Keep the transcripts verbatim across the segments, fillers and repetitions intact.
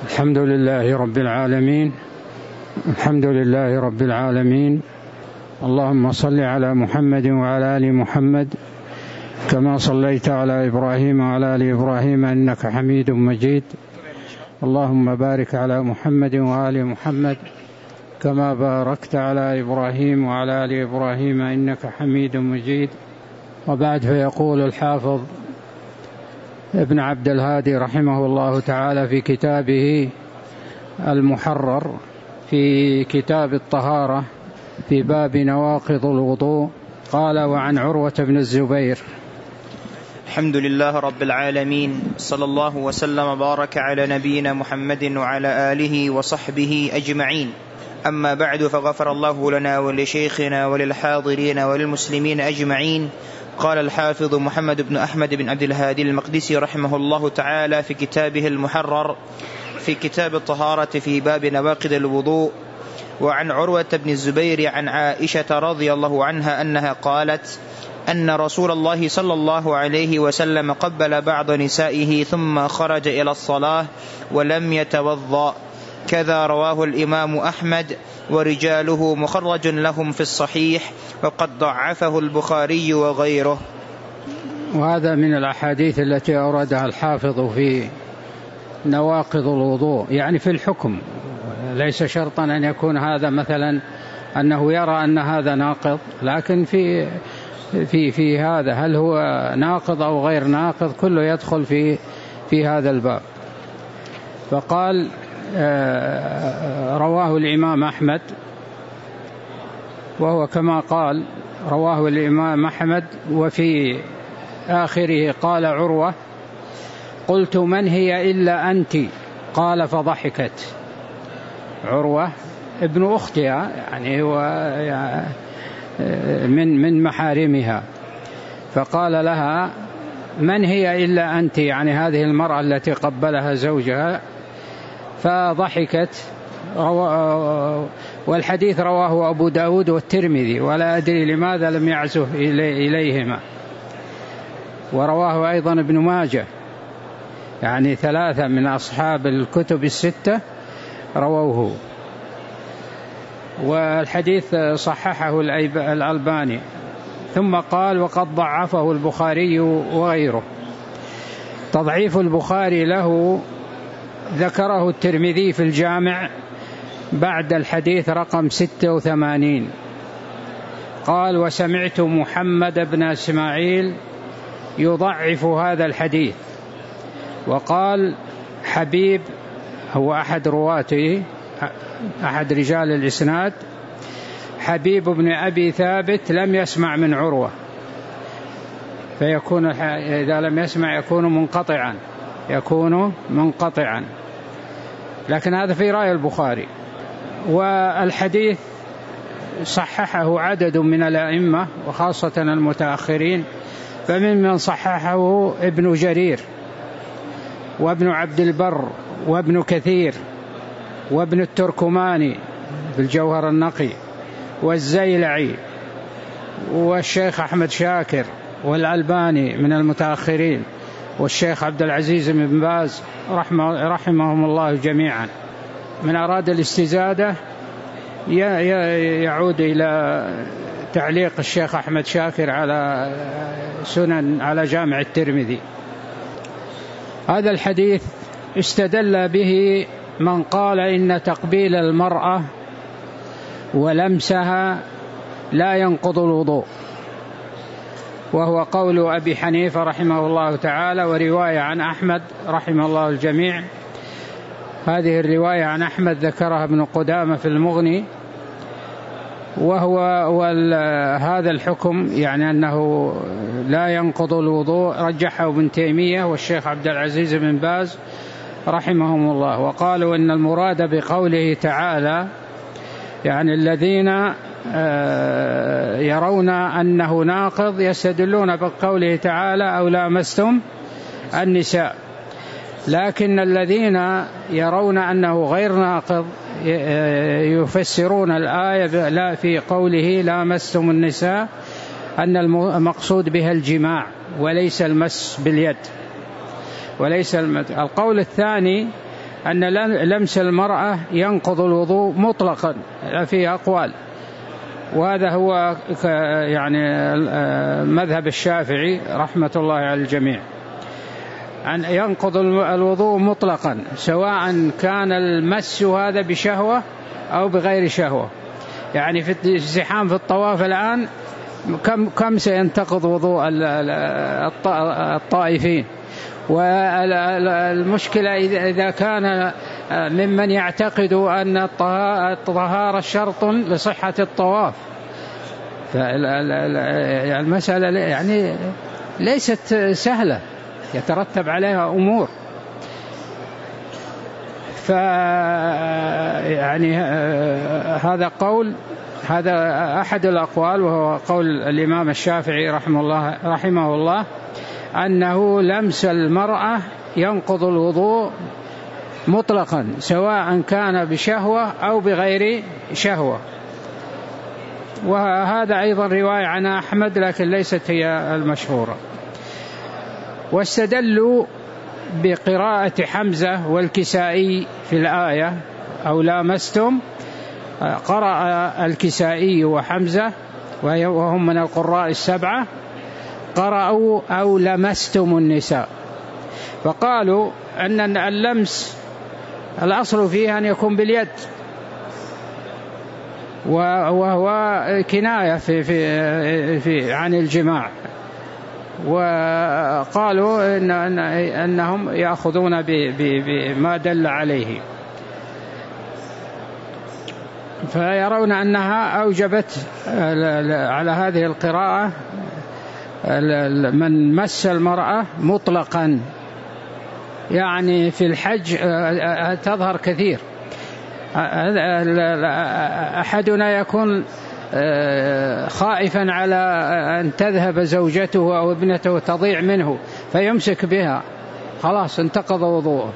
الحمد لله رب العالمين. الحمد لله رب العالمين. اللهم صل على محمد وعلى آل محمد كما صليت على إبراهيم وعلى آل إبراهيم إنك حميد مجيد. اللهم بارك على محمد وآل محمد كما باركت على إبراهيم وعلى آل إبراهيم إنك حميد مجيد. وبعد، فيقول الحافظ ابن عبد الهادي رحمه الله تعالى في كتابه المحرر في كتاب الطهارة في باب نواقض الوضوء قال: وعن عروة بن الزبير. الحمد لله رب العالمين، صلى الله وسلم وبارك على نبينا محمد وعلى آله وصحبه أجمعين. أما بعد، فغفر الله لنا ولشيخنا وللحاضرين وللمسلمين أجمعين. قال الحافظ محمد بن أحمد بن عبد الهادي المقدسي رحمه الله تعالى في كتابه المحرر في كتاب الطهارة في باب نواقض الوضوء: وعن عروة بن الزبير عن عائشة رضي الله عنها أنها قالت أن رسول الله صلى الله عليه وسلم قبل بعض نسائه ثم خرج إلى الصلاة ولم يتوضأ. كذا رواه الإمام أحمد ورجاله مخرج لهم في الصحيح، وقد ضعفه البخاري وغيره. وهذا من الأحاديث التي أوردها الحافظ في نواقض الوضوء، يعني في الحكم، ليس شرطا أن يكون هذا مثلا أنه يرى أن هذا ناقض، لكن في في في هذا هل هو ناقض أو غير ناقض كله يدخل في في هذا الباب. فقال: رواه الإمام أحمد، وهو كما قال رواه الإمام أحمد. وفي آخره قال عروة: قلت من هي إلا أنت؟ قال: فضحكت. عروة ابن أختها، يعني هو من من محارمها، فقال لها: من هي إلا أنت؟ يعني هذه المرأة التي قبلها زوجها. فضحكت. والحديث رواه أبو داود والترمذي، ولا أدري لماذا لم يعزه إليهما. ورواه أيضا ابن ماجه، يعني ثلاثة من أصحاب الكتب الستة رووه. والحديث صححه الألباني. ثم قال: وقد ضعفه البخاري وغيره. تضعيف البخاري له ذكره الترمذي في الجامع بعد الحديث رقم ستة وثمانين. قال: وسمعت محمد بن إسماعيل يضعف هذا الحديث. وقال: حبيب هو أحد رواته، أحد رجال الإسناد، حبيب بن أبي ثابت لم يسمع من عروة، فيكون إذا لم يسمع يكون منقطعا يكون منقطعا لكن هذا في رأي البخاري. والحديث صححه عدد من الأئمة وخاصة المتأخرين، فمن من صححه ابن جرير وابن عبد البر وابن كثير وابن التركماني في الجوهر النقي والزيلعي والشيخ أحمد شاكر والألباني من المتأخرين والشيخ عبد العزيز بن باز رحمهم الله جميعا. من أراد الاستزادة يعود إلى تعليق الشيخ أحمد شاكر على سنن على جامع الترمذي. هذا الحديث استدل به من قال إن تقبيل المرأة ولمسها لا ينقض الوضوء، وهو قول أبي حنيفة رحمه الله تعالى، ورواية عن أحمد رحمه الله الجميع. هذه الرواية عن أحمد ذكرها ابن قدامة في المغني، وهو هذا الحكم يعني أنه لا ينقض الوضوء رجحه ابن تيمية والشيخ عبد العزيز بن باز رحمهم الله. وقالوا إن المراد بقوله تعالى يعني الذين يرون أنه ناقض يستدلون بقوله تعالى أو لامستم النساء، لكن الذين يرون أنه غير ناقض يفسرون الآية لا في قوله لامستم النساء أن المقصود بها الجماع وليس المس باليد وليس المس. القول الثاني أن لمس المرأة ينقض الوضوء مطلقا، فيه أقوال، وهذا هو يعني مذهب الشافعي رحمة الله على الجميع، أن ينقض الوضوء مطلقا سواء كان المس هذا بشهوة أو بغير شهوة. يعني في الزحام في الطواف الآن كم كم سينتقض وضوء الطائفين، والمشكلة إذا كان ممن يعتقد أن الطهارة شرط لصحة الطواف، فالمسألة يعني ليست سهلة، يترتب عليها أمور. فيعني هذا قول، هذا أحد الأقوال، وهو قول الإمام الشافعي رحمه الله رحمه الله أنه لمس المرأة ينقض الوضوء مطلقا سواء كان بشهوة أو بغير شهوة. وهذا أيضا رواية عن أحمد لكن ليست هي المشهورة. واستدلوا بقراءة حمزة والكسائي في الآية أو لامستم، قرأ الكسائي وحمزة وهم من القراء السبعة، قرأوا أو لمستم النساء، فقالوا أن اللمس الأصل فيه أن يكون باليد، وهو كناية في في في عن الجماع، وقالوا إن أنهم يأخذون بما دل عليه، فيرون أنها أوجبت على هذه القراءة من مس المرأة مطلقا. يعني في الحج تظهر كثير، أحدنا يكون خائفا على أن تذهب زوجته أو ابنته تضيع منه فيمسك بها، خلاص انتقض وضوءه،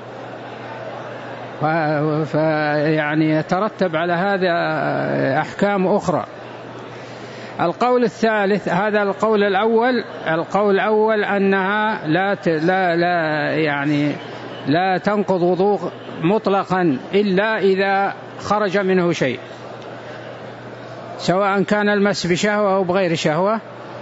فيعني يترتب على هذا أحكام أخرى. القول الثالث، هذا القول الأول، القول الأول أنها لا لا لا يعني لا تنقض وضوء مطلقا إلا إذا خرج منه شيء، سواء كان المس بشهوة أو بغير شهوة،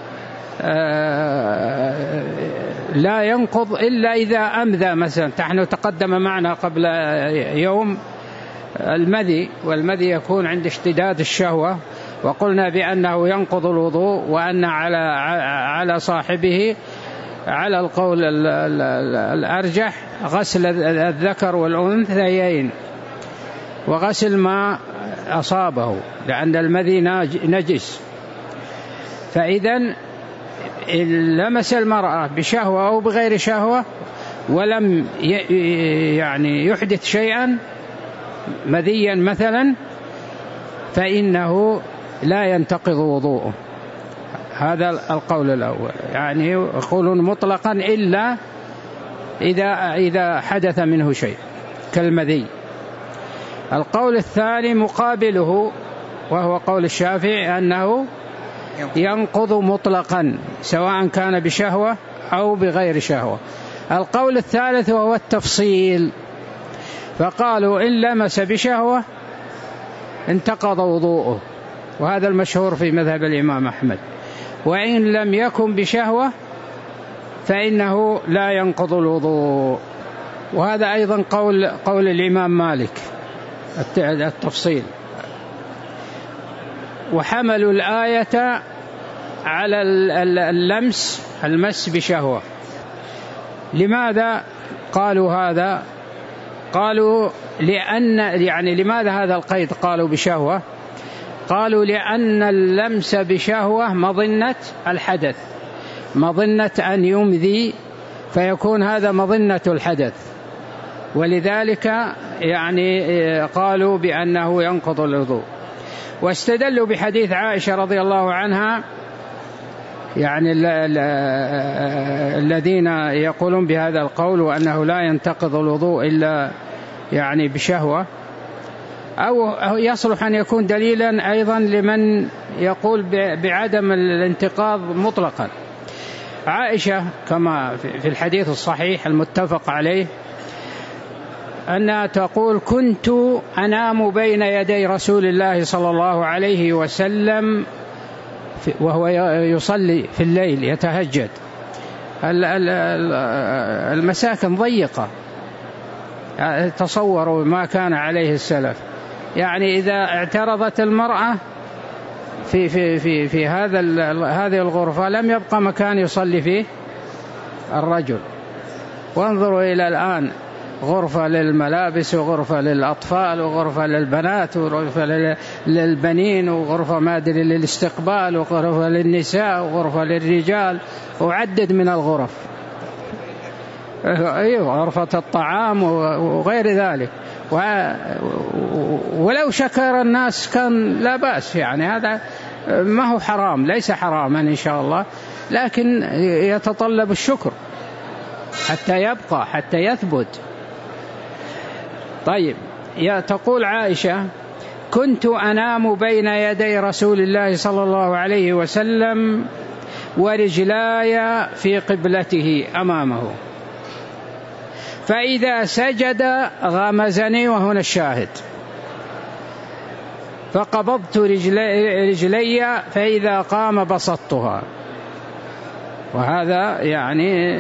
لا ينقض إلا إذا أمذى. مثلا نحن تقدم معنا قبل يوم المذي، والمذي يكون عند اشتداد الشهوة، وقلنا بأنه ينقض الوضوء، وأن على على صاحبه على القول الأرجح غسل الذكر والأنثيين وغسل ما أصابه، لأن المذي نجس. فإذا لمس المرأة بشهوة أو بغير شهوة ولم يعني يحدث شيئا مذيا مثلا، فإنه لا ينتقض وضوءه. هذا القول الأول، يعني يقولون مطلقا إلا إذا إذا حدث منه شيء كالمذي. القول الثاني مقابله، وهو قول الشافعي أنه ينقض مطلقا سواء كان بشهوة أو بغير شهوة. القول الثالث وهو التفصيل، فقالوا إن لمس بشهوة انتقض وضوءه، وهذا المشهور في مذهب الإمام أحمد، وإن لم يكن بشهوة فإنه لا ينقض الوضوء، وهذا أيضا قول قول الإمام مالك التفصيل. وحملوا الآية على اللمس المس بشهوة. لماذا قالوا هذا؟ قالوا لأن يعني لماذا هذا القيد قالوا بشهوة؟ قالوا لأن اللمس بشهوة مظنة الحدث، مظنة أن يمذي، فيكون هذا مظنة الحدث، ولذلك يعني قالوا بأنه ينقض الوضوء. واستدلوا بحديث عائشة رضي الله عنها، يعني الذين يقولون بهذا القول وأنه لا ينتقض الوضوء إلا يعني بشهوة، أو يصلح أن يكون دليلا أيضا لمن يقول بعدم الانتقاض مطلقا. عائشة كما في الحديث الصحيح المتفق عليه أنها تقول: كنت أنام بين يدي رسول الله صلى الله عليه وسلم وهو يصلي في الليل يتهجد. المساكن ضيقة، تصوروا ما كان عليه السلف، يعني إذا اعترضت المرأة في في في في هذا هذه الغرفة لم يبقى مكان يصلي فيه الرجل. وانظروا إلى الآن، غرفة للملابس وغرفة للأطفال وغرفة للبنات وغرفة للبنين وغرفة ما أدري للاستقبال وغرفة للنساء وغرفة للرجال، وعدد من الغرف، أيوة، غرفة الطعام وغير ذلك. ولو شكر الناس كان لا بأس، يعني هذا ما هو حرام، ليس حراما إن شاء الله، لكن يتطلب الشكر حتى يبقى، حتى يثبت. طيب، تقول عائشة: كنت أنام بين يدي رسول الله صلى الله عليه وسلم ورجلاي في قبلته أمامه، فإذا سجد غمزني، وهنا الشاهد، فقبضت رجلي, رجلي فإذا قام بسطتها. وهذا يعني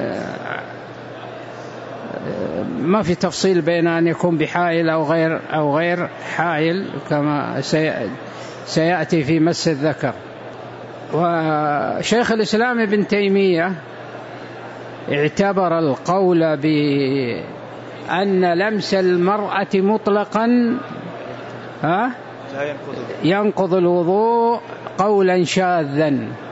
ما في تفصيل بين أن يكون بحائل أو غير أو غير حائل كما سيأتي في مس الذكر. وشيخ الإسلام ابن تيمية اعتبر القول بأن لمس المرأة مطلقا ها ينقض الوضوء قولا شاذا،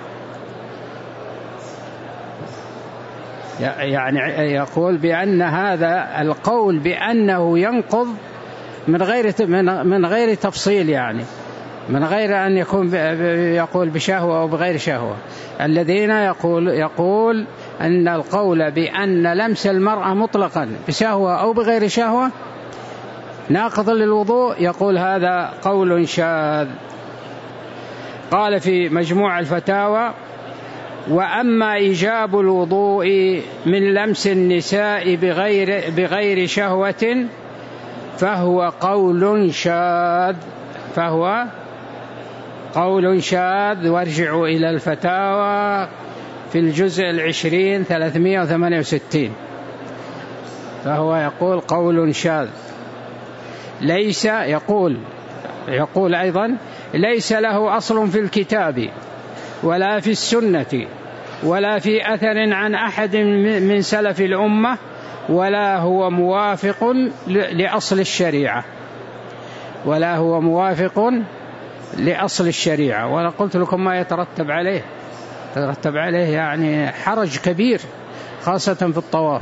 يعني يقول بأن هذا القول بأنه ينقض من غير من غير تفصيل، يعني من غير أن يكون يقول بشهوة أو بغير شهوة. الذين يقول يقول أن القول بأن لمس المرأة مطلقا بشهوة أو بغير شهوة ناقض للوضوء، يقول هذا قول شاذ. قال في مجموع الفتاوى: وأما إيجاب الوضوء من لمس النساء بغير بغير شهوة فهو قول شاذ، فهو قول شاذ. وارجعوا إلى الفتاوى في الجزء العشرين ثلاثمائة وثمانية وستين، فهو يقول قول شاذ. ليس يقول يقول أيضا: ليس له أصل في الكتاب ولا في السنة ولا في أثر عن أحد من سلف الأمة، ولا هو موافق لأصل الشريعة ولا هو موافق لأصل الشريعة. وأنا قلت لكم ما يترتب عليه، يترتب عليه يعني حرج كبير خاصة في الطواف.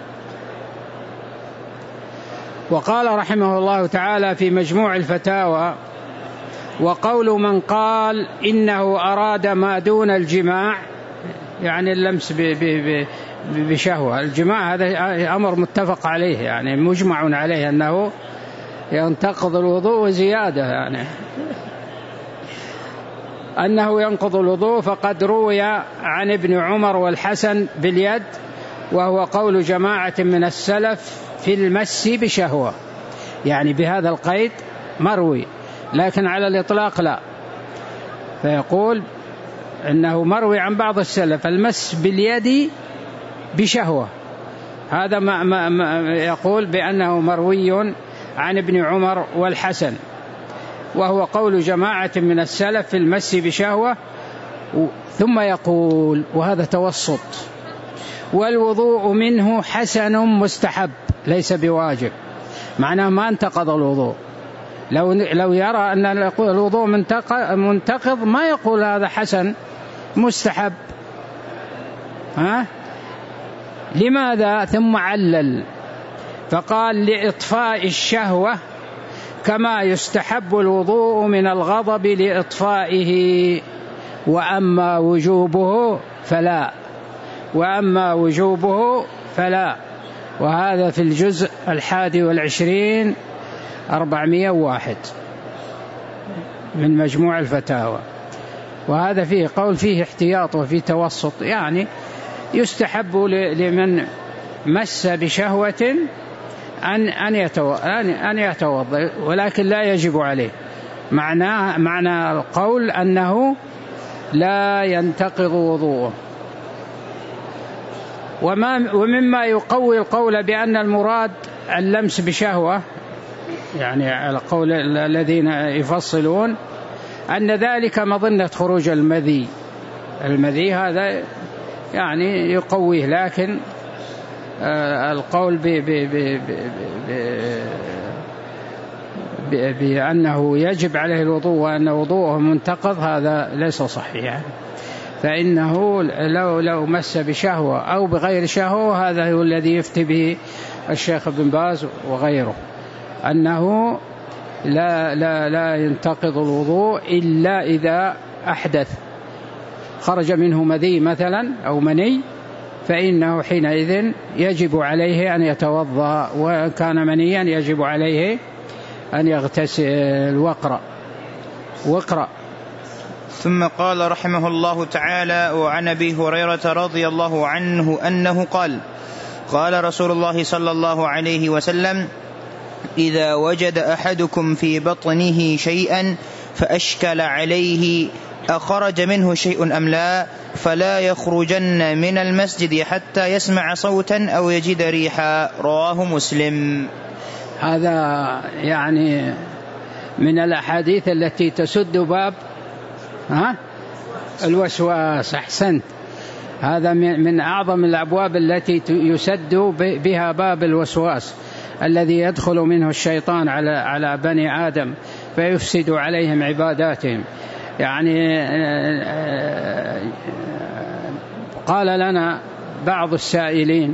وقال رحمه الله تعالى في مجموع الفتاوى: وقول من قال إنه أراد ما دون الجماع، يعني اللمس بشهوة، الجماع هذا أمر متفق عليه، يعني مجمع عليه أنه ينتقض الوضوء وزيادة، يعني أنه ينقض الوضوء، فقد روي عن ابن عمر والحسن باليد، وهو قول جماعة من السلف في المس بشهوة، يعني بهذا القيد مروي، لكن على الإطلاق لا. فيقول إنه مروي عن بعض السلف المس باليد بشهوة، هذا ما ما ما يقول بأنه مروي عن ابن عمر والحسن، وهو قول جماعة من السلف في المس بشهوة. ثم يقول، وهذا توسط: والوضوء منه حسن مستحب ليس بواجب، معناه ما انتقض الوضوء. لو لو يرى أن الوضوء منتقض ما يقول هذا حسن مستحب. ها؟ لماذا؟ ثم علل فقال: لإطفاء الشهوة كما يستحب الوضوء من الغضب لإطفائه، وأما وجوبه فلا وأما وجوبه فلا وهذا في الجزء الحادي والعشرين أربعمائة وواحد من مجموع الفتاوى. وهذا فيه قول فيه احتياط وفيه توسط، يعني يستحب لمن مس بشهوة أن أن أن يتوضأ، ولكن لا يجب عليه. معناه معنى القول أنه لا ينتقض وضوءه. وما ومما يقوي القول بأن المراد اللمس بشهوة، يعني القول الذين يفصلون أن ذلك مظنة خروج المذي، المذي هذا يعني يقويه، لكن القول ب ب ب ب بأنه يجب عليه الوضوء وأن وضوءه منتقض هذا ليس صحيحا. فإنه لو لو مس بشهوة أو بغير شهوة هذا هو الذي يفتي به الشيخ ابن باز وغيره، أنه لا لا لا ينتقض الوضوء إلا إذا أحدث، خرج منه مذي مثلا أو مني، فإنه حينئذ يجب عليه أن يتوضأ، وإن كان منيا يجب عليه أن يغتسل. واقرأ واقرأ. ثم قال رحمه الله تعالى: وعن أبي هريرة رضي الله عنه أنه قال: قال رسول الله صلى الله عليه وسلم: إذا وجد أحدكم في بطنه شيئا فأشكل عليه أخرج منه شيء أم لا فلا يخرجن من المسجد حتى يسمع صوتا أو يجد ريحا. رواه مسلم. هذا يعني من الأحاديث التي تسد باب ها الوسواس. أحسنت، هذا من أعظم الأبواب التي يسد بها باب الوسواس الذي يدخل منه الشيطان على على بني آدم فيفسد عليهم عباداتهم. يعني قال لنا بعض السائلين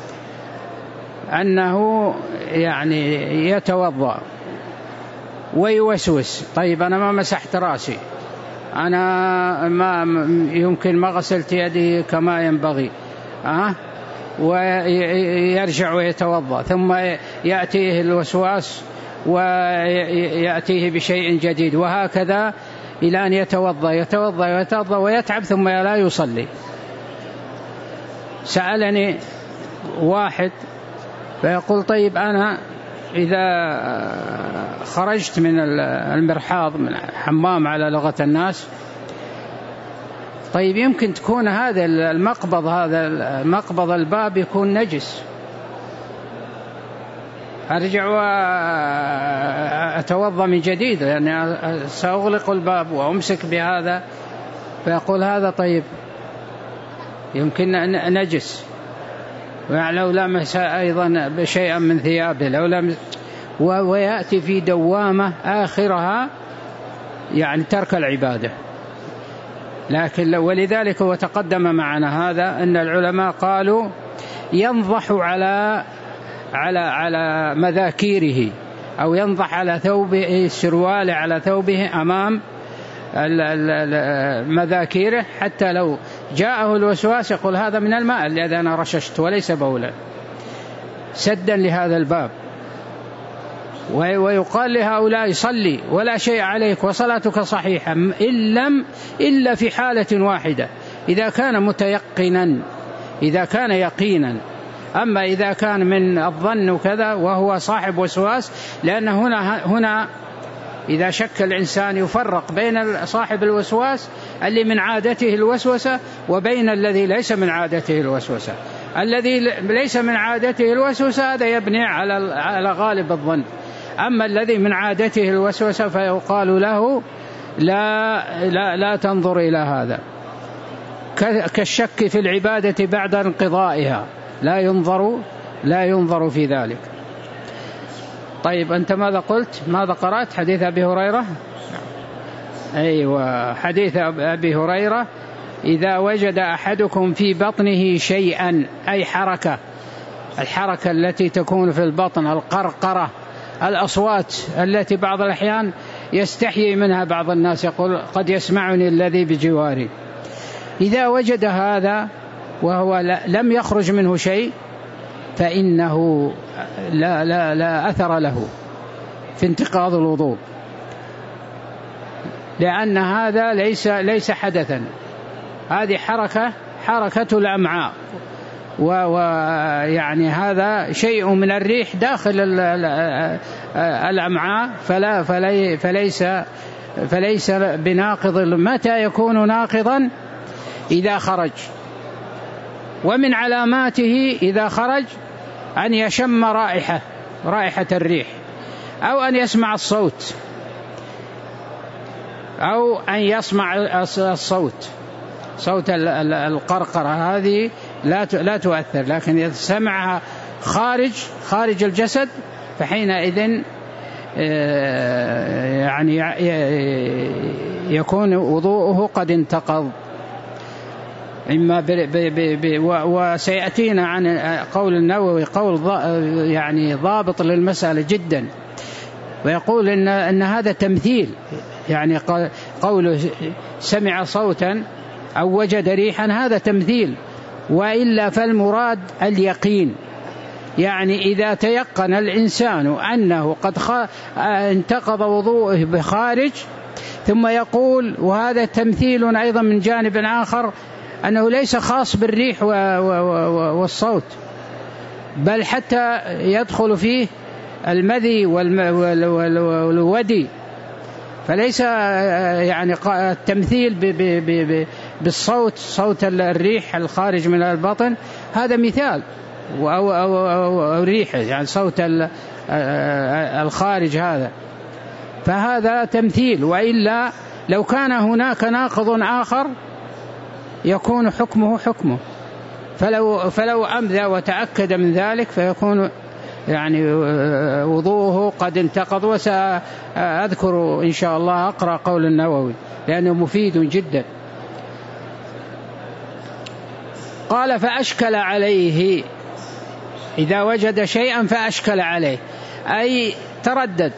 أنه يعني يتوضأ ويوسوس: طيب أنا ما مسحت رأسي، أنا ما يمكن ما غسلت يدي كما ينبغي، أه؟ ويرجع ويتوضأ، ثم يأتيه الوسواس ويأتيه بشيء جديد، وهكذا إلى أن يتوضأ يتوضأ ويتوضأ ويتعب ثم لا يصلي. سألني واحد فيقول: طيب أنا إذا خرجت من المرحاض من الحمام على لغة الناس، طيب يمكن تكون هذا المقبض هذا المقبض الباب يكون نجس، أرجع وأتوضأ من جديد لأني سأغلق الباب وأمسك بهذا. فيقول هذا طيب يمكن نجس، ولو لمس أيضا بشيئا من ثيابه لو لمس، ويأتي في دوامة آخرها يعني ترك العبادة. لكن ولذلك وتقدم معنا هذا أن العلماء قالوا ينضح على على على مذاكيره أو ينضح على ثوبه السروال على ثوبه أمام مذاكيره، حتى لو جاءه الوسواس يقول هذا من الماء الذي أنا رششت وليس بولا، سدا لهذا الباب. ويقال لهؤلاء: صلي ولا شيء عليك وصلاتك صحيحة إن لم إلا في حالة واحدة، إذا كان متيقنا، إذا كان يقينا. أما إذا كان من الظن وكذا وهو صاحب وسواس، لأن هنا هنا إذا شك الإنسان يفرق بين صاحب الوسواس اللي من عادته الوسوسة وبين الذي ليس من عادته الوسوسة. الذي ليس من عادته الوسوسة هذا يبني على على غالب الظن، أما الذي من عادته الوسوسة فيقال له لا لا لا تنظر إلى هذا، كالشك في العبادة بعد انقضائها، لا ينظر لا ينظر في ذلك. طيب أنت ماذا قلت؟ ماذا قرأت؟ حديث أبي هريرة؟ أيوة، حديث أبي هريرة: إذا وجد أحدكم في بطنه شيئا، أي حركة، الحركة التي تكون في البطن، القرقرة، الأصوات التي بعض الأحيان يستحيي منها بعض الناس، يقول قد يسمعني الذي بجواري. إذا وجد هذا وهو لم يخرج منه شيء فإنه لا, لا, لا أثر له في انتقاض الوضوء، لأن هذا ليس, ليس حدثا، هذه حركة حركة الأمعاء، ويعني هذا شيء من الريح داخل الأمعاء، فلا فلي فليس فليس بناقض. متى يكون ناقضا؟ إذا خرج. ومن علاماته إذا خرج أن يشم رائحة رائحة الريح، أو أن يسمع الصوت، أو أن يسمع الصوت صوت القرقرة، هذه لا لا تؤثر. لكن إذا سمعها خارج خارج الجسد فحينئذ يعني يكون وضوءه قد انتقض. إما وسيأتينا عن قول النووي قول يعني ضابط للمسألة جدا، ويقول إن إن هذا تمثيل، يعني قوله سمع صوتا أو وجد ريحا هذا تمثيل، وإلا فالمراد اليقين. يعني إذا تيقن الإنسان أنه قد انتقض وضوءه بخارج، ثم يقول، وهذا تمثيل أيضا من جانب آخر، أنه ليس خاص بالريح والصوت، بل حتى يدخل فيه المذي والودي، فليس يعني التمثيل بالصوت، صوت الريح الخارج من البطن هذا مثال، أو, أو, أو ريحه يعني صوت الخارج هذا، فهذا تمثيل. وإلا لو كان هناك ناقض آخر يكون حكمه حكمه، فلو, فلو أمذى وتأكد من ذلك فيكون يعني وضوءه قد انتقض. وسأذكر إن شاء الله أقرأ قول النووي لأنه مفيد جدا. قال فأشكل عليه، إذا وجد شيئا فأشكل عليه، أي تردد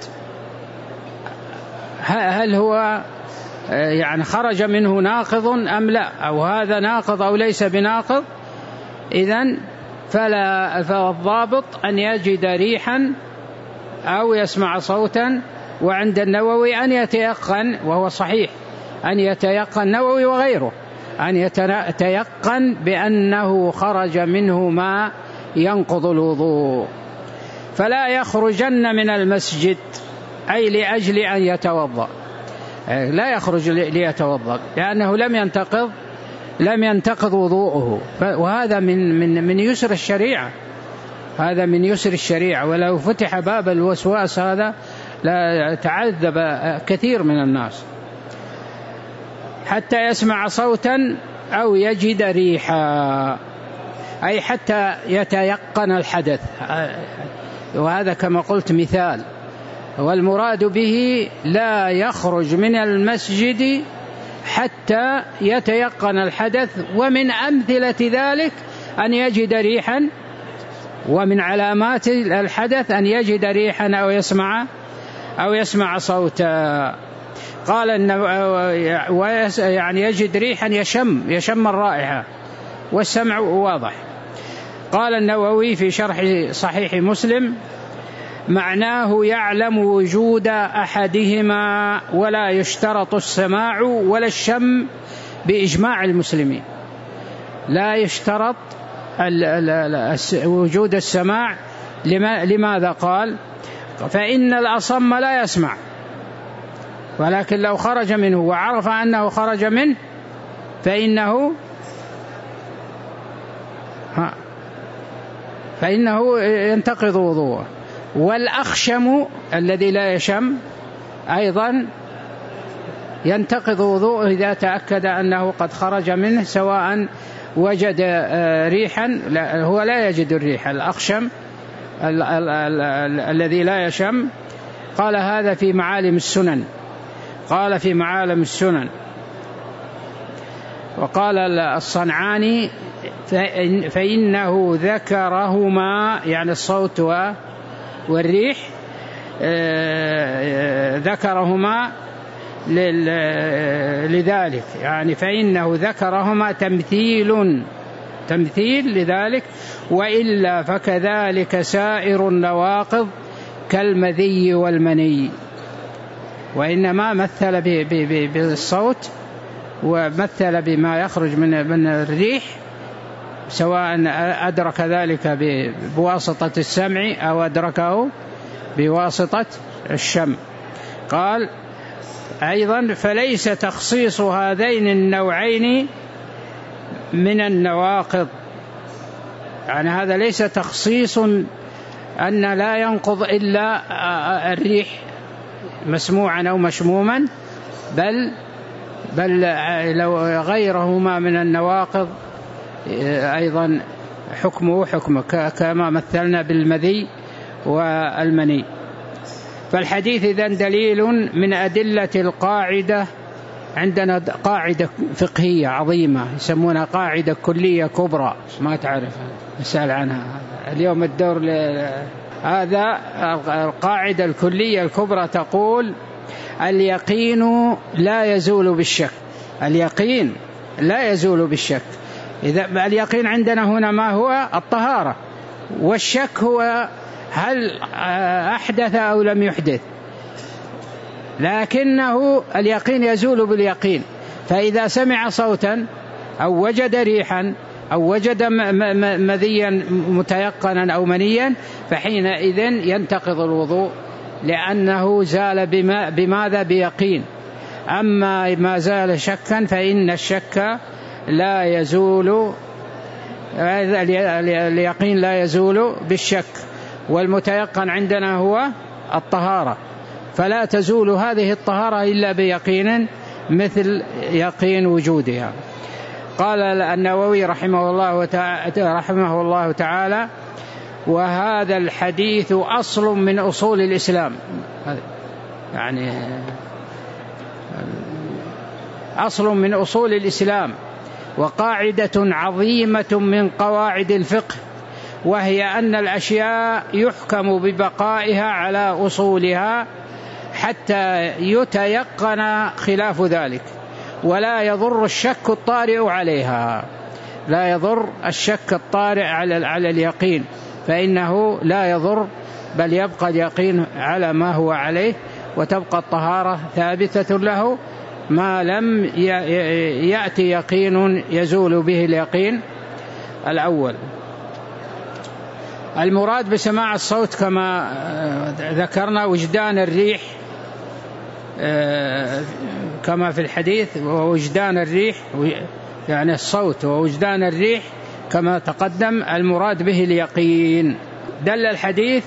هل هو يعني خرج منه ناقض أم لا، أو هذا ناقض أو ليس بناقض. إذن فلا فالضابط أن يجد ريحا أو يسمع صوتا. وعند النووي أن يتيقن، وهو صحيح أن يتيقن النووي وغيره أن يتيقن بأنه خرج منه ما ينقض الوضوء. فلا يخرجن من المسجد، أي لأجل أن يتوضأ، لا يخرج ليتوضأ لأنه لم ينتقض لم ينتقض وضوءه. وهذا من من من يسر الشريعة، هذا من يسر الشريعة. ولو فتح باب الوسواس هذا لا تعذب كثير من الناس. حتى يسمع صوتا أو يجد ريحا، أي حتى يتيقن الحدث، وهذا كما قلت مثال. والمراد به لا يخرج من المسجد حتى يتيقن الحدث. ومن أمثلة ذلك أن يجد ريحا، ومن علامات الحدث أن يجد ريحا أو يسمع أو يسمع صوتا. قال إنه يعني يجد ريحا، يشم يشم الرائحة، والسمع واضح. قال النووي في شرح صحيح مسلم معناه يعلم وجود أحدهما، ولا يشترط السماع ولا الشم بإجماع المسلمين. لا يشترط وجود السماع. لماذا قال؟ فإن الأصم لا يسمع، ولكن لو خرج منه وعرف أنه خرج منه فإنه ها فإنه ينتقض وضوءه. والأخشم الذي لا يشم أيضا ينتقض وضوءه إذا تأكد أنه قد خرج منه، سواء وجد ريحا، لا هو لا يجد الريح. الأخشم ال ال ال ال الذي لا يشم. قال هذا في معالم السنن، قال في معالم السنن. وقال الصنعاني فإنه ذكرهما، يعني الصوت والريح ذكرهما لذلك، يعني فإنه ذكرهما تمثيل تمثيل لذلك. وإلا فكذلك سائر النواقض كالمذي والمني. وإنما مثل بالصوت ومثل بما يخرج من الريح سواء أدرك ذلك بواسطة السمع أو أدركه بواسطة الشم. قال أيضا فليس تخصيص هذين النوعين من النواقض، يعني هذا ليس تخصيص أن لا ينقض إلا الريح مسموعا أو مشموما، بل بل لو غيرهما من النواقض أيضا حكمه حكمه، كما مثلنا بالمذي والمني. فالحديث إذن دليل من أدلة القاعدة. عندنا قاعدة فقهية عظيمة يسمونها قاعدة كلية كبرى، ما تعرف نسأل عنها اليوم الدور ل... هذا القاعدة الكلية الكبرى تقول اليقين لا يزول بالشك. اليقين لا يزول بالشك. إذا اليقين عندنا هنا ما هو؟ الطهارة، والشك هو هل أحدث أو لم يحدث، لكنه اليقين يزول باليقين. فإذا سمع صوتا أو وجد ريحا أو وجد مذيا متيقنا أو منيا فحينئذ ينتقض الوضوء، لأنه زال بما بماذا؟ بيقين. أما ما زال شكا فإن الشك لا يزول، اليقين لا يزول بالشك، والمتيقن عندنا هو الطهارة، فلا تزول هذه الطهارة إلا بيقين مثل يقين وجودها. قال النووي رحمه الله تعالى, رحمه الله تعالى وهذا الحديث أصل من أصول الإسلام، يعني أصل من أصول الإسلام وقاعدة عظيمة من قواعد الفقه، وهي أن الأشياء يحكم ببقائها على أصولها حتى يتيقن خلاف ذلك، ولا يضر الشك الطارئ عليها، لا يضر الشك الطارئ على على اليقين، فإنه لا يضر بل يبقى اليقين على ما هو عليه، وتبقى الطهارة ثابتة له ما لم يأتي يقين يزول به اليقين الأول. المراد بسماع الصوت كما ذكرنا وجدان الريح كما في الحديث، ووجدان الريح يعني الصوت ووجدان الريح كما تقدم، المراد به اليقين. دل الحديث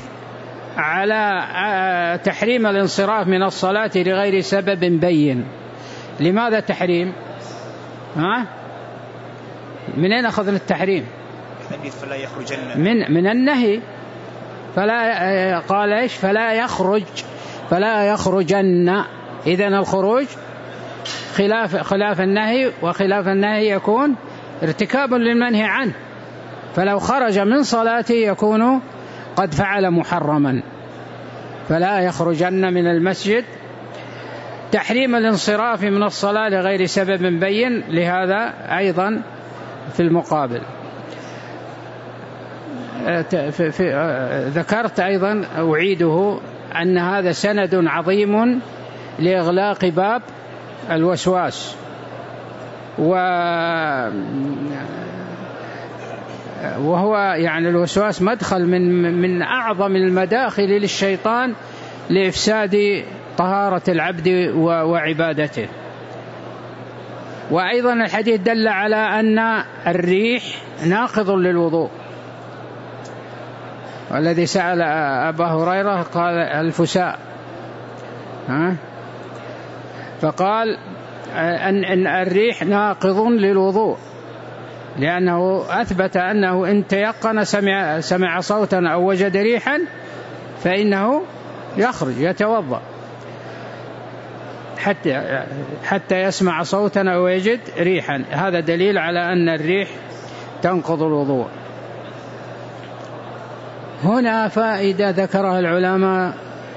على تحريم الانصراف من الصلاة لغير سبب بين. لماذا تحريم؟ ها؟ من أين أخذنا التحريم؟ فلا يخرجن من من النهي، فلا قال إيش؟ فلا يخرج فلا يخرجن. إذن الخروج خلاف خلاف النهي، وخلاف النهي يكون ارتكاب للمنهي عنه، فلو خرج من صلاته يكون قد فعل محرما. فلا يخرجن من المسجد. تحريم الانصراف من الصلاة لغير سبب بين، لهذا أيضا في المقابل في في ذكرت أيضا أعيده أن هذا سند عظيم لإغلاق باب الوسواس، وهو يعني الوسواس مدخل من من أعظم المداخل للشيطان لإفساد طهارة العبد وعبادته. وأيضا الحديث دل على أن الريح ناقض للوضوء، والذي سأل أبا هريرة قال الفساء، ها؟ فقال أن, أن الريح ناقض للوضوء، لأنه أثبت أنه إن تيقن سمع, سمع صوتا أو وجد ريحا فإنه يخرج يتوضأ حتى, حتى يسمع صوتا أو يجد ريحا. هذا دليل على أن الريح تنقض الوضوء. هنا فائدة ذكرها العلماء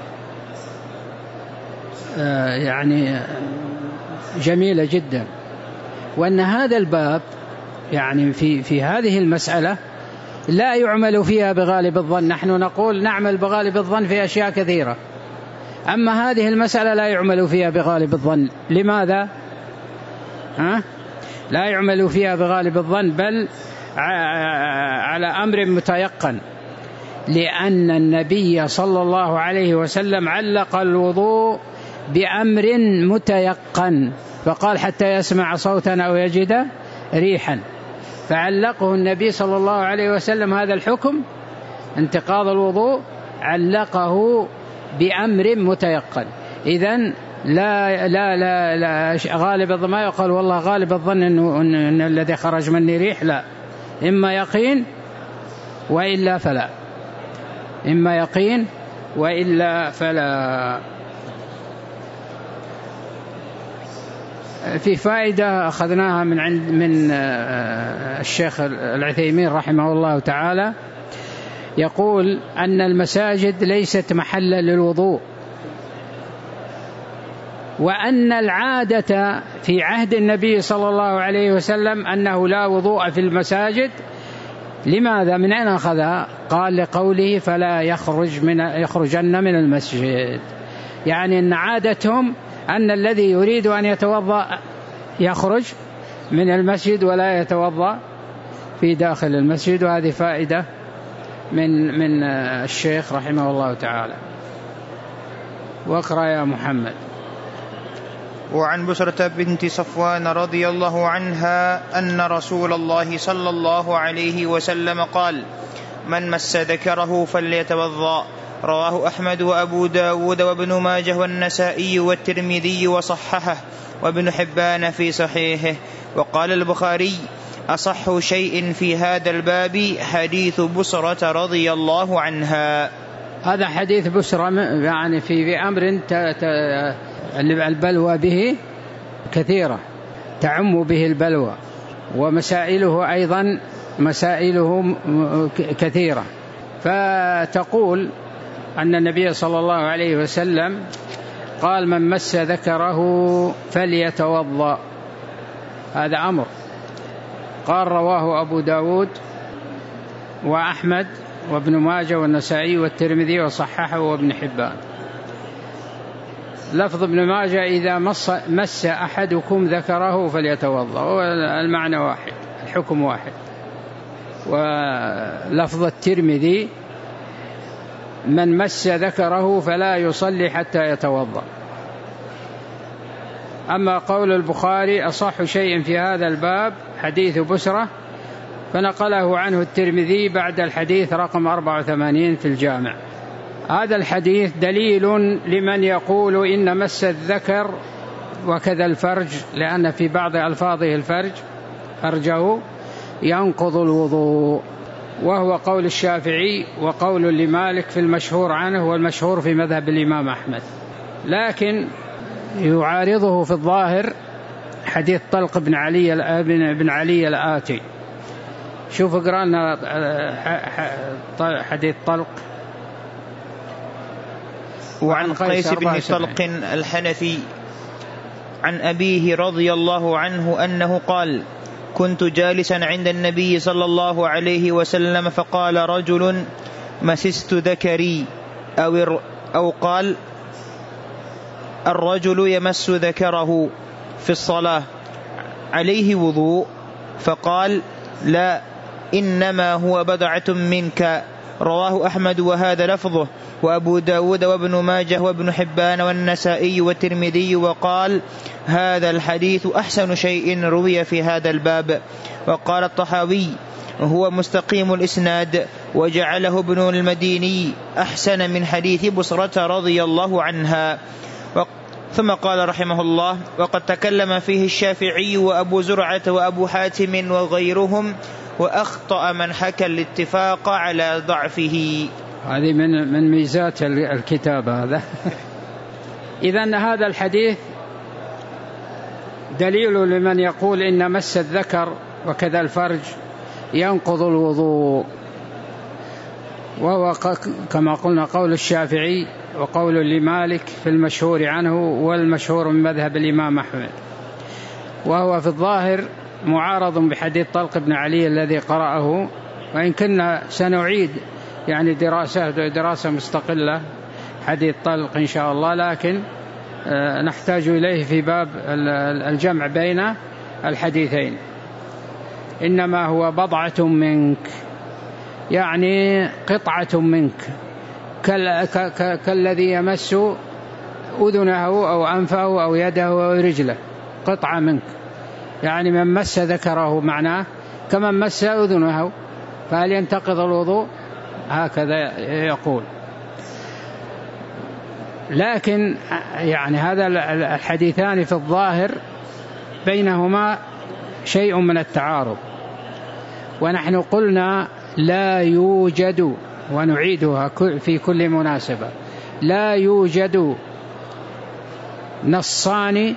يعني جميلة جدا، وأن هذا الباب يعني في في هذه المسألة لا يعمل فيها بغالب الظن. نحن نقول نعمل بغالب الظن في أشياء كثيرة، أما هذه المسألة لا يعمل فيها بغالب الظن. لماذا؟ ها؟ لا يعمل فيها بغالب الظن، بل على أمر متيقن، لأن النبي صلى الله عليه وسلم علق الوضوء بأمر متيقن، فقال حتى يسمع صوتا أو يجد ريحا، فعلقه النبي صلى الله عليه وسلم هذا الحكم انتقاض الوضوء علقه بأمر متيقن. إذن لا لا لا, لا غالب ما يقال والله غالب الظن إنه إن, إن الذي خرج مني ريح، لا، إما يقين وإلا فلا، إما يقين وإلا فلا. في فائدة أخذناها من عند من الشيخ العثيمين رحمه الله تعالى، يقول أن المساجد ليست محلا للوضوء، وأن العادة في عهد النبي صلى الله عليه وسلم أنه لا وضوء في المساجد. لماذا؟ من أين أخذها؟ قال لقوله فلا يخرج من يخرجن من المسجد، يعني أن عادتهم أن الذي يريد أن يتوضأ يخرج من المسجد ولا يتوضأ في داخل المسجد. وهذه فائدة من من الشيخ رحمه الله تعالى. واقرأ يا محمد. وعن بشرة بنت صفوان رضي الله عنها أن رسول الله صلى الله عليه وسلم قال: من مس ذكره فليتوضأ. رواه أحمد وأبو داود وابن ماجه والنسائي والترمذي وصححه وابن حبان في صحيحه. وقال البخاري: أصح شيء في هذا الباب حديث بسرة رضي الله عنها. هذا حديث بسرة يعني في في أمر البلوى به كثيرة، تعم به البلوى، ومسائله أيضا مسائله كثيرة. فتقول أن النبي صلى الله عليه وسلم قال: من مس ذكره فليتوضأ، هذا أمر. قال: رواه أبو داود وأحمد وابن ماجه والنسائي والترمذي وصححه وابن حبان. لفظ ابن ماجه: إذا مس, مس أحدكم ذكره فليتوضأ، والمعنى واحد، الحكم واحد. ولفظ الترمذي: من مس ذكره فلا يصلي حتى يتوضأ. أما قول البخاري: أصح شيء في هذا الباب حديث بسرة، فنقله عنه الترمذي بعد الحديث رقم أربعة وثمانين في الجامع. هذا الحديث دليل لمن يقول إن مس الذكر وكذا الفرج، لأن في بعض ألفاظه الفرج فرجه ينقض الوضوء، وهو قول الشافعي وقول لمالك في المشهور عنه، والمشهور في مذهب الإمام أحمد. لكن يعارضه في الظاهر حديث طلق بن علي بن علي الآتي. شوف اقرأ لنا حديث طلق. وعن قيس بن طلق الحنفي عن أبيه رضي الله عنه أنه قال: كنت جالسا عند النبي صلى الله عليه وسلم فقال رجل: مسست ذكري، أو, أو قال: الرجل يمس ذكره في الصلاة عليه وضوء؟ فقال: لا، إنما هو بضعة منك. رواه أحمد وهذا لفظه، وأبو داود وابن ماجه وابن حبان والنسائي والترمذي، وقال: هذا الحديث أحسن شيء روي في هذا الباب. وقال الطحاوي: هو مستقيم الإسناد، وجعله ابن المديني أحسن من حديث بسرة رضي الله عنها. ثم قال رحمه الله: وقد تكلم فيه الشافعي وأبو زرعة وأبو حاتم وغيرهم، وأخطأ من حكى الاتفاق على ضعفه. هذه من من ميزات الكتاب هذا. إذن هذا الحديث دليل لمن يقول إن مس الذكر وكذا الفرج ينقض الوضوء، وهو كما قلنا قول الشافعي وقول لمالك في المشهور عنه، والمشهور من مذهب الإمام أحمد. وهو في الظاهر معارض بحديث طلق بن علي الذي قرأه، وإن كنا سنعيد يعني دراسة دراسة مستقلة حديث طلق إن شاء الله، لكن نحتاج إليه في باب الجمع بين الحديثين. إنما هو بضعة منك، يعني قطعة منك، كالذي يمس أذنه أو أنفه أو يده أو رجله، قطعة منك، يعني من مس ذكره معناه كمن مس أذنه، فهل ينتقض الوضوء؟ هكذا يقول. لكن يعني هذا الحديثان في الظاهر بينهما شيء من التعارض، ونحن قلنا لا يوجد، ونعيدها في كل مناسبة، لا يوجد نصان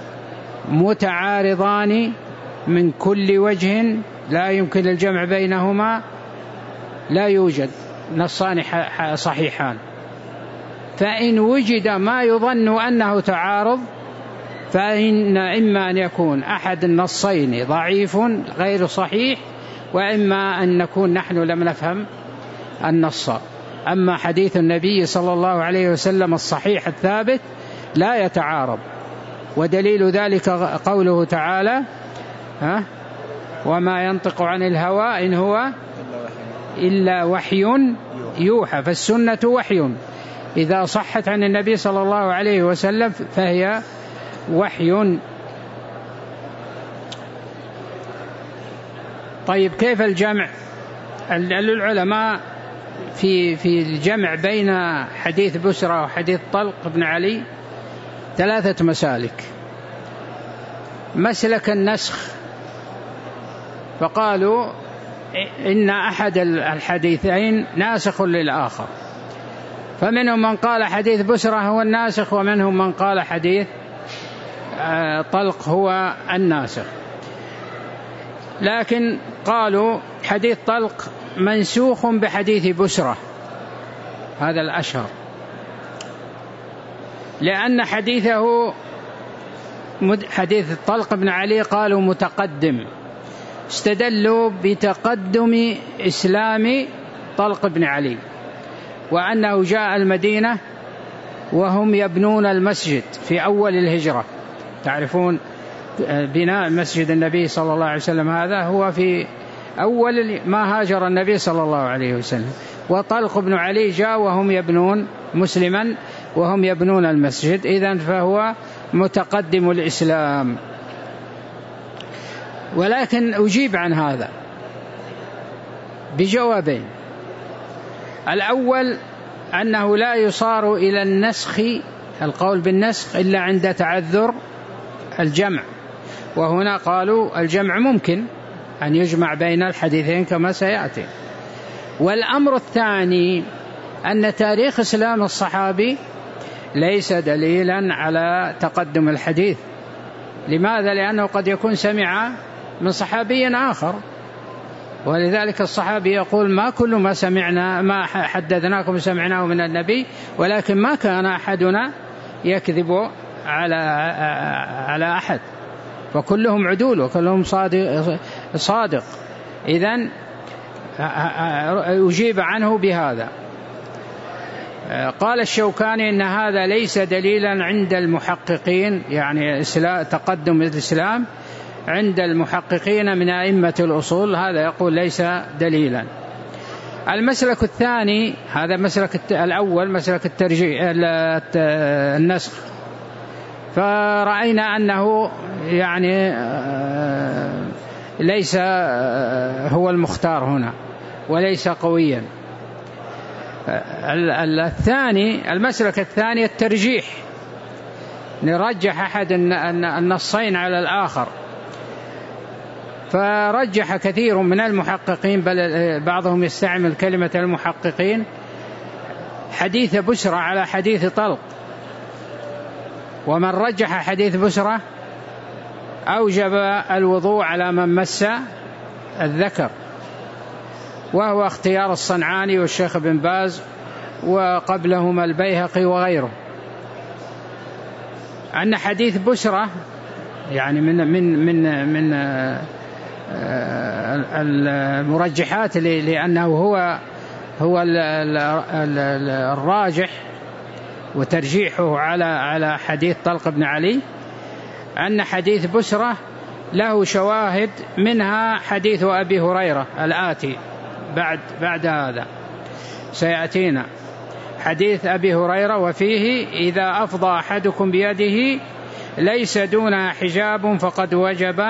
متعارضان من كل وجه لا يمكن الجمع بينهما، لا يوجد نصان صحيحان. فإن وجد ما يظن أنه تعارض فإن إما أن يكون أحد النصين ضعيف غير صحيح، وإما أن نكون نحن لم نفهم النص. أما حديث النبي صلى الله عليه وسلم الصحيح الثابت لا يتعارض، ودليل ذلك قوله تعالى: ها وما ينطق عن الهوى إن هو إلا وحي يوحى. فالسنة وحي، إذا صحت عن النبي صلى الله عليه وسلم فهي وحي. طيب كيف الجمع؟ العلماء في في الجمع بين حديث بسرى وحديث طلق بن علي ثلاثة مسالك. مسلك النسخ، فقالوا إن أحد الحديثين ناسخ للآخر، فمنهم من قال حديث بسرى هو الناسخ، ومنهم من قال حديث طلق هو الناسخ. لكن قالوا حديث طلق منسوخ بحديث بسرى، هذا الأشهر، لأن حديثه حديث طلق بن علي قالوا متقدم، استدلوا بتقدم إسلام طلق بن علي، وأنه جاء المدينة وهم يبنون المسجد في أول الهجرة. تعرفون بناء مسجد النبي صلى الله عليه وسلم هذا هو في أول ما هاجر النبي صلى الله عليه وسلم، وطلق بن علي جاء وهم يبنون مسلما وهم يبنون المسجد، إذن فهو متقدم الإسلام. ولكن أجيب عن هذا بجوابين. الأول أنه لا يصار إلى النسخ، القول بالنسخ، إلا عند تعذر الجمع، وهنا قالوا الجمع ممكن أن يجمع بين الحديثين كما سيأتي. والأمر الثاني أن تاريخ إسلام الصحابي ليس دليلا على تقدم الحديث. لماذا؟ لأنه قد يكون سمع من صحابي آخر، ولذلك الصحابي يقول ما كل ما سمعنا ما حدثناكم سمعناه من النبي، ولكن ما كان أحدنا يكذب على على أحد، وكلهم عدول وكلهم صادق, صادق. إذن أجيب عنه بهذا. قال الشوكاني إن هذا ليس دليلا عند المحققين، يعني تقدم الإسلام عند المحققين من أئمة الأصول، هذا يقول ليس دليلا. المسلك الثاني، هذا مسلك الأول مسلك الترجيح النسخ، فرأينا أنه يعني ليس هو المختار هنا وليس قويا. الثاني المسلك الثاني الترجيح، نرجح أحد النصين على الآخر، فرجح كثير من المحققين، بل بعضهم يستعمل كلمة المحققين، حديث بسرى على حديث طلق، ومن رجح حديث بسرى أوجب الوضوء على من مس الذكر، وهو اختيار الصنعاني والشيخ بن باز وقبلهما البيهقي وغيره، أن حديث بسرى يعني من من من من المرجحات، لأنه هو هو الراجح وترجيحه على على حديث طلق بن علي، أن حديث بسرى له شواهد، منها حديث أبي هريرة الآتي بعد بعد هذا سيأتينا حديث أبي هريرة، وفيه إذا أفضى أحدكم بيده ليس دونها حجاب فقد وجب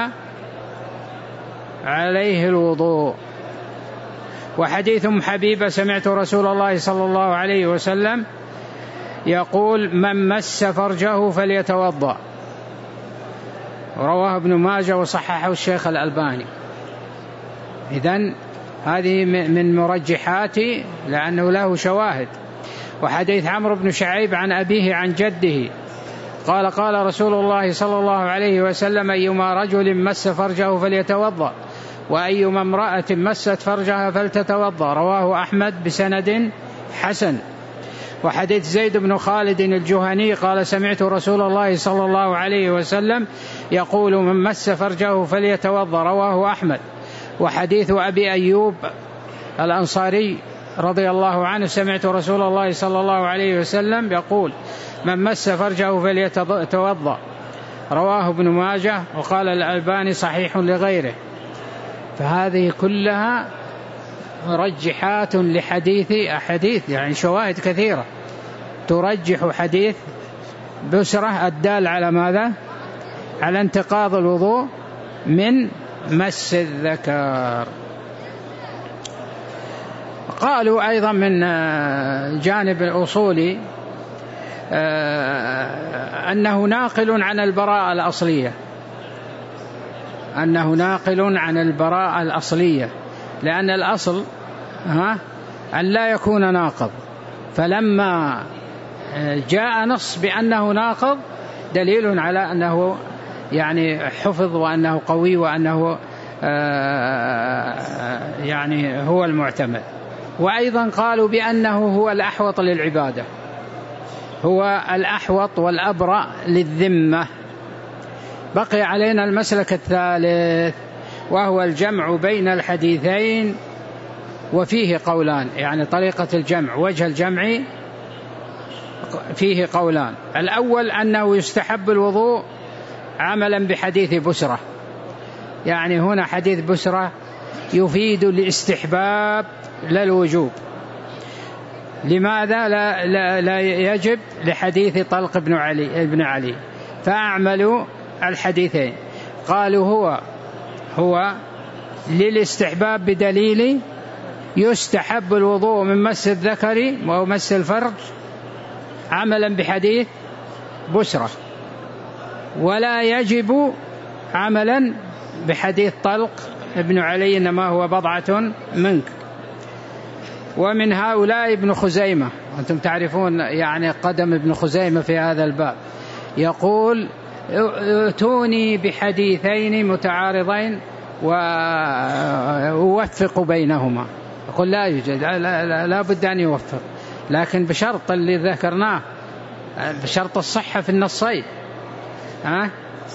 عليه الوضوء. وحديث أم حبيبة سمعت رسول الله صلى الله عليه وسلم يقول من مس فرجه فليتوضأ، رواه ابن ماجه وصححه الشيخ الألباني. إذن هذه من مرجحات لأنه له شواهد. وحديث عمرو بن شعيب عن أبيه عن جده قال قال رسول الله صلى الله عليه وسلم أيما رجل مس فرجه فليتوضأ وأيما امرأة مست فرجها فلتتوضأ، رواه أحمد بسند حسن. وحديث زيد بن خالد الجهني قال سمعت رسول الله صلى الله عليه وسلم يقول من مس فرجه فليتوضأ، رواه أحمد. وحديث أبي أيوب الأنصاري رضي الله عنه سمعت رسول الله صلى الله عليه وسلم يقول من مس فرجه فليتوضأ، رواه ابن ماجه وقال الألباني صحيح لغيره. فهذه كلها مرجحات لحديث أحاديث، يعني شواهد كثيرة ترجح حديث بسرة الدال على ماذا؟ على انتقاض الوضوء من مس الذكر. قالوا أيضا من جانب الأصولي أنه ناقل عن البراءة الأصلية، أنه ناقل عن البراءة الأصلية، لأن الأصل ها أن لا يكون ناقض، فلما جاء نص بأنه ناقض دليل على أنه يعني حفظ وأنه قوي وأنه يعني هو المعتمد. وأيضا قالوا بأنه هو الأحوط للعبادة، هو الأحوط والأبرأ للذمة. بقي علينا المسلك الثالث وهو الجمع بين الحديثين، وفيه قولان، يعني طريقة الجمع وجه الجمع فيه قولان. الأول أنه يستحب الوضوء عملا بحديث بسرة، يعني هنا حديث بسرة يفيد الاستحباب لا الوجوب. لماذا لا, لا, لا يجب؟ لحديث طلق بن علي, بن علي فأعملوا الحديثين. قالوا هو هو للاستحباب بدليل يستحب الوضوء من مس الذكر ومس الفرج عملا بحديث بسرة، ولا يجب عملا بحديث طلق ابن علي إنما هو بضعة منك. ومن هؤلاء ابن خزيمة، أنتم تعرفون يعني قدم ابن خزيمة في هذا الباب، يقول ائتوني بحديثين متعارضين وأوفق بينهما. يقول لا يوجد، لا, لا, لا بد أن يوفق، لكن بشرط اللي ذكرناه، بشرط الصحة في النصين. ها؟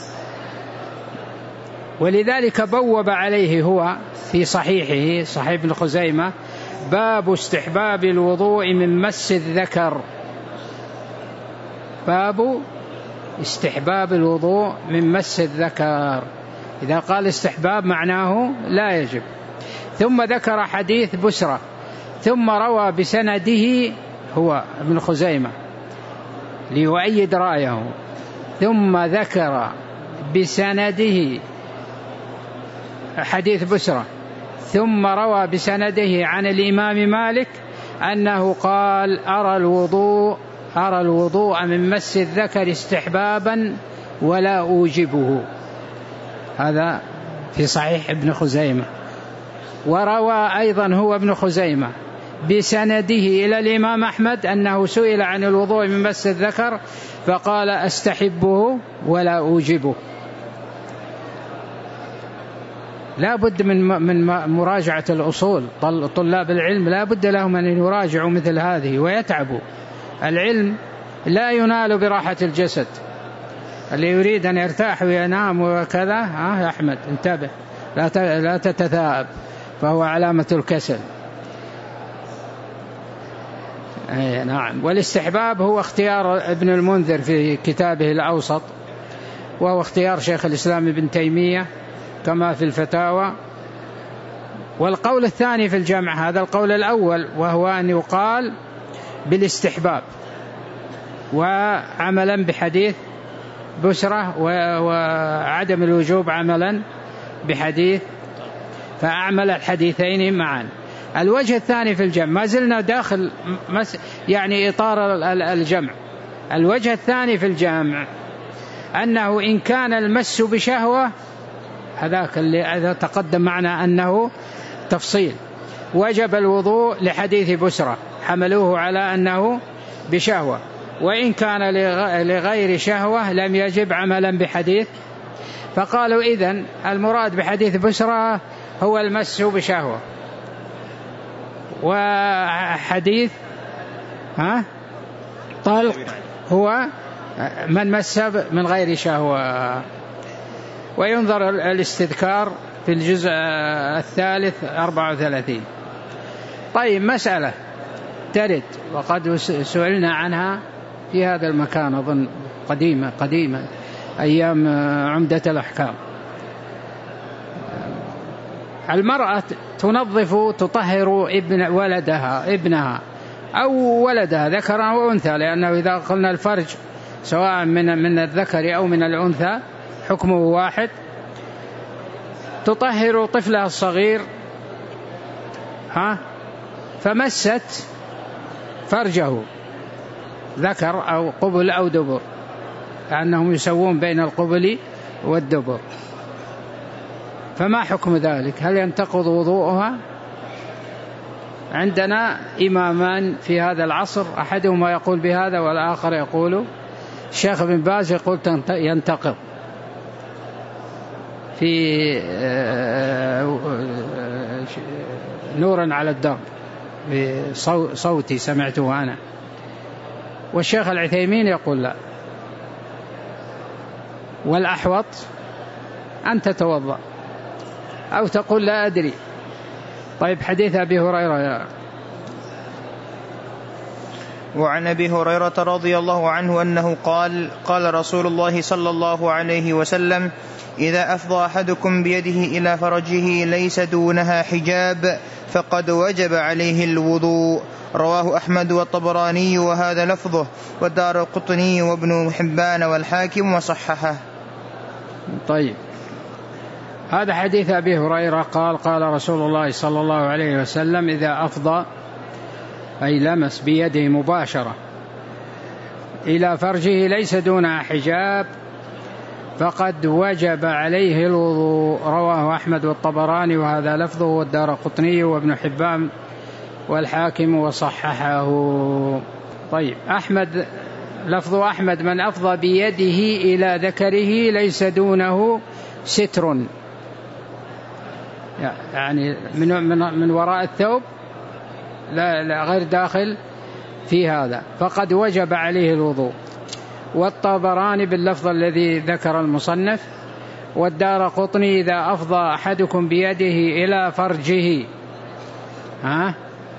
ولذلك بوب عليه هو في صحيحه صحيح ابن خزيمة باب استحباب الوضوء من مس الذكر، باب استحباب الوضوء من مس الذكر. إذا قال استحباب معناه لا يجب. ثم ذكر حديث بسرة، ثم روى بسنده هو ابن خزيمة ليؤيد رأيه، ثم ذكر بسنده حديث بسرة، ثم روى بسنده عن الإمام مالك أنه قال أرى الوضوء أرى الوضوء من مس الذكر استحبابا ولا أوجبه. هذا في صحيح ابن خزيمة. وروى أيضا هو ابن خزيمة بسنده إلى الإمام أحمد أنه سئل عن الوضوء من مس الذكر فقال أستحبه ولا أوجبه. لا بد من من مراجعة الأصول. طلاب العلم لا بد لهم أن يراجعوا مثل هذه ويتعبوا. العلم لا ينال براحة الجسد. اللي يريد أن يرتاح وينام وكذا ها يا أحمد انتبه، لا لا تتثاءب، فهو علامة الكسل. أي نعم. والاستحباب هو اختيار ابن المنذر في كتابه الأوسط وهو اختيار شيخ الإسلام ابن تيمية كما في الفتاوى. والقول الثاني في الجمع هذا القول الأول، وهو أن يقال بالاستحباب، وعملا بحديث بسرة، وعدم الوجوب عملا بحديث، فأعمل الحديثين معا. الوجه الثاني في الجمع، ما زلنا داخل يعني إطار الجمع. الوجه الثاني في الجمع أنه إن كان المس بشهوة، هذاك اللي تقدم معنا أنه تفصيل، وجب الوضوء لحديث بسرة، حملوه على أنه بشهوة. وإن كان لغير شهوة لم يجب عملا بحديث، فقالوا إذن المراد بحديث بسرة هو المس بشهوة، وحديث ها طلق هو من مس من غير شهوة. وينظر الاستذكار في الجزء الثالث أربعة وثلاثين. طيب، مسألة ترد وقد سئلنا عنها في هذا المكان أظن قديمة قديمة أيام عمدة الأحكام. المرأة تنظف تطهر ابن ولدها ابنها أو ولدها ذكرا أو أنثى، لأنه إذا قلنا الفرج سواء من من الذكر أو من الأنثى حكمه واحد. تطهر طفلها الصغير ها فمست فرجه ذكر أو قبل أو دبر، لأنهم يسوون بين القبل والدبر، فما حكم ذلك؟ هل ينتقض وضوءها؟ عندنا إمامان في هذا العصر، أحدهما يقول بهذا والآخر يقول، الشيخ ابن باز يقول ينتقض في نورا على الدرب بصوتي سمعته أنا، والشيخ العثيمين يقول لا. والأحوط أن تتوضأ أو تقول لا أدري. طيب، حديث أبي هريرة يا. وعن أبي هريرة رضي الله عنه أنه قال قال رسول الله صلى الله عليه وسلم: إذا أفضى أحدكم بيده إلى فرجه ليس دونها حجاب فقد وجب عليه الوضوء. رواه أحمد والطبراني وهذا لفظه، والدارقطني وابن حبان والحاكم وصححه. طيب، هذا حديث أبي هريرة قال قال رسول الله صلى الله عليه وسلم: إذا أفضى أي لمس بيده مباشرة إلى فرجه ليس دونها حجاب فقد وجب عليه الوضوء. رواه أحمد والطبراني وهذا لفظه، والدارقطني وابن حبان والحاكم وصححه. طيب، أحمد لفظ أحمد: من أفضى بيده إلى ذكره ليس دونه ستر، يعني من من من وراء الثوب، لا, لا غير داخل في هذا، فقد وجب عليه الوضوء. والطبراني باللفظ الذي ذكر المصنف. والدارقطني: إذا أفضى أحدكم بيده إلى فرجه. ها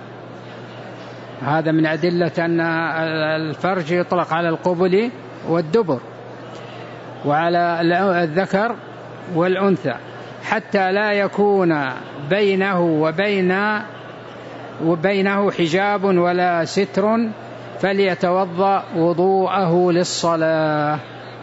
هذا من أدلة أن الفرج يطلق على القبل والدبر وعلى الذكر والأنثى، حتى لا يكون بينه وبين وبينه حجاب ولا ستر، فليتوضأ وضوءه للصلاة.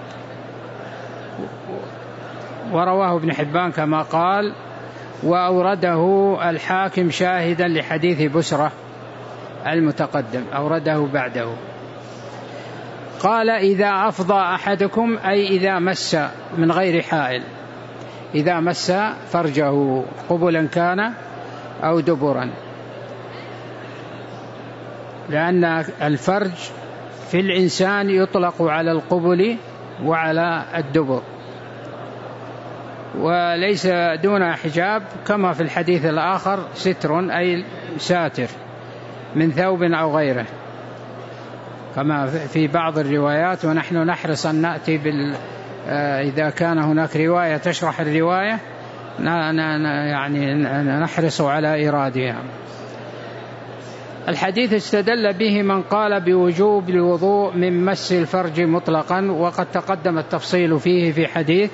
ورواه ابن حبان كما قال، وأورده الحاكم شاهدا لحديث بسرة المتقدم، أورده بعده. قال: إذا أفضى أحدكم أي إذا مس من غير حائل، إذا مس فرجه قبلا كان أو دبرا، لأن الفرج في الإنسان يطلق على القبل وعلى الدبر، وليس دون حجاب كما في الحديث الآخر ستر أي ساتر من ثوب أو غيره كما في بعض الروايات. ونحن نحرص أن نأتي بال إذا كان هناك رواية تشرح الرواية يعني نحرص على إيرادها. الحديث استدل به من قال بوجوب الوضوء من مس الفرج مطلقا، وقد تقدم التفصيل فيه في حديث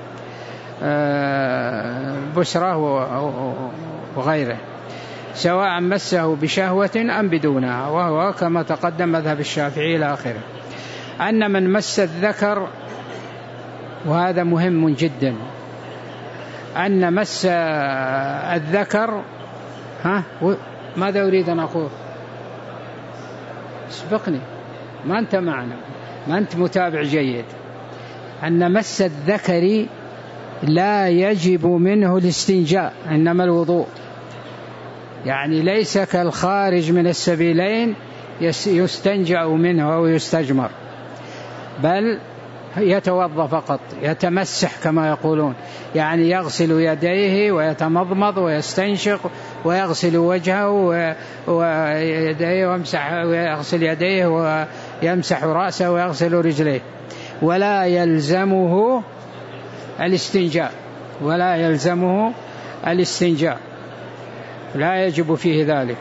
بسرة وغيره، سواء مسه بشهوة أم بدونها، وهو كما تقدم مذهب الشافعي إلى آخره. أن من مس الذكر، وهذا مهم جدا، أن مس الذكر، ها ماذا أريد أن أقول؟ سبقني، ما أنت معنا، ما أنت متابع جيد. أن مس الذكر لا يجب منه الاستنجاء، إنما الوضوء، يعني ليس كالخارج من السبيلين يستنجأ منه أو يستجمر، بل يتوضأ فقط، يتمسح كما يقولون، يعني يغسل يديه ويتمضمض ويستنشق ويغسل وجهه ويديه ويمسح، ويغسل يديه ويمسح رأسه ويغسل رجليه، ولا يلزمه الاستنجاء، ولا يلزمه الاستنجاء، لا يجب فيه ذلك.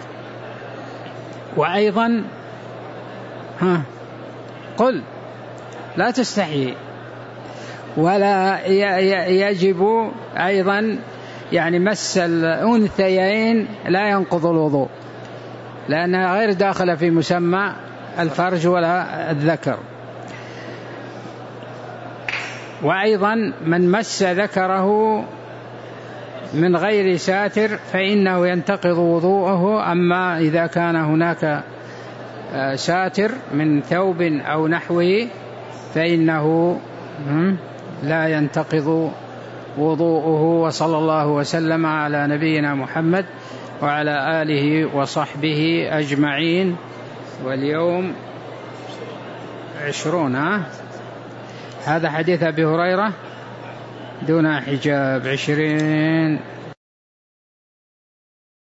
وأيضا ها قل لا تستحي، ولا يجب أيضا، يعني مس الأنثيين لا ينقض الوضوء، لأنها غير داخلة في مسمى الفرج ولا الذكر. وأيضا من مس ذكره من غير ساتر فإنه ينتقض وضوءه، أما إذا كان هناك ساتر من ثوب أو نحوه فإنه لا ينتقض وضوءه. وصلى الله وسلم على نبينا محمد وعلى آله وصحبه أجمعين. واليوم عشرون، ها؟ هذا حديث أبي هريرة دون حجاب، عشرين